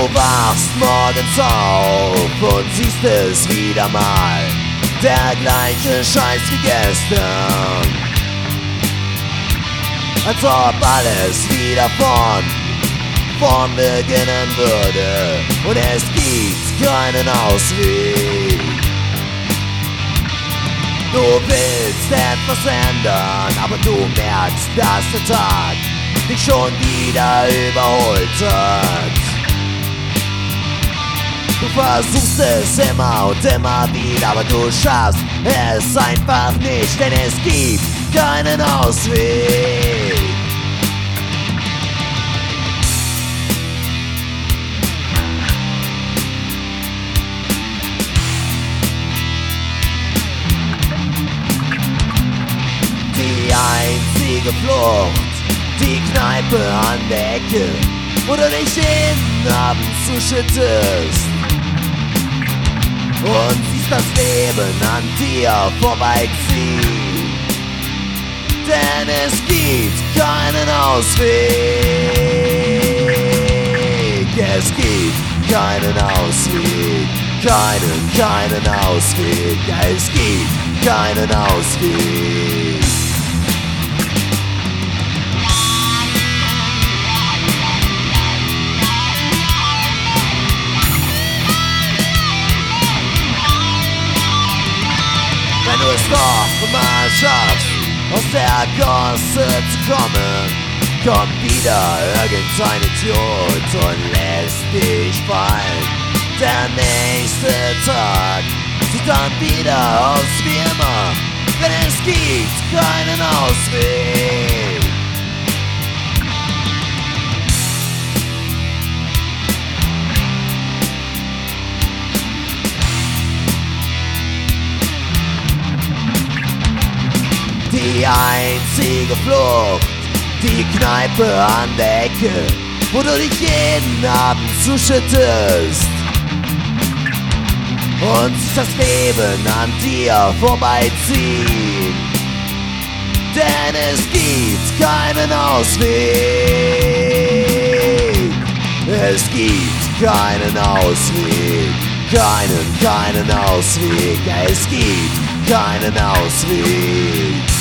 wachst morgens auf und siehst es wieder mal. Der gleiche Scheiß wie gestern. Als ob alles wieder vorn beginnen würde. Und es gibt keinen Ausweg. Du willst etwas ändern, aber du merkst, dass der Tag dich schon wieder überholt hat. Du versuchst es immer und immer wieder, aber du schaffst es einfach nicht, denn es gibt keinen Ausweg. Die einzige Flucht, die Kneipe an der Ecke, wo du dich jeden Abend zuschüttest und siehst das Leben an dir vorbeiziehen. Denn es gibt keinen Ausweg. Es gibt keinen Ausweg. Keinen Ausweg. Es gibt keinen Ausweg. Wenn du es doch mal schaffst, aus der Gosse zu kommen, kommt wieder irgendein Idiot und lässt dich fallen. Der nächste Tag sieht dann wieder aus wie immer, denn es gibt keinen Ausweg. Die einzige Flucht, die Kneipe an der Ecke, wo du dich jeden Abend zuschüttest und siehst das Leben an dir vorbeiziehen. Denn es gibt keinen Ausweg. Es gibt keinen Ausweg. Keinen Ausweg. Es gibt keinen Ausweg.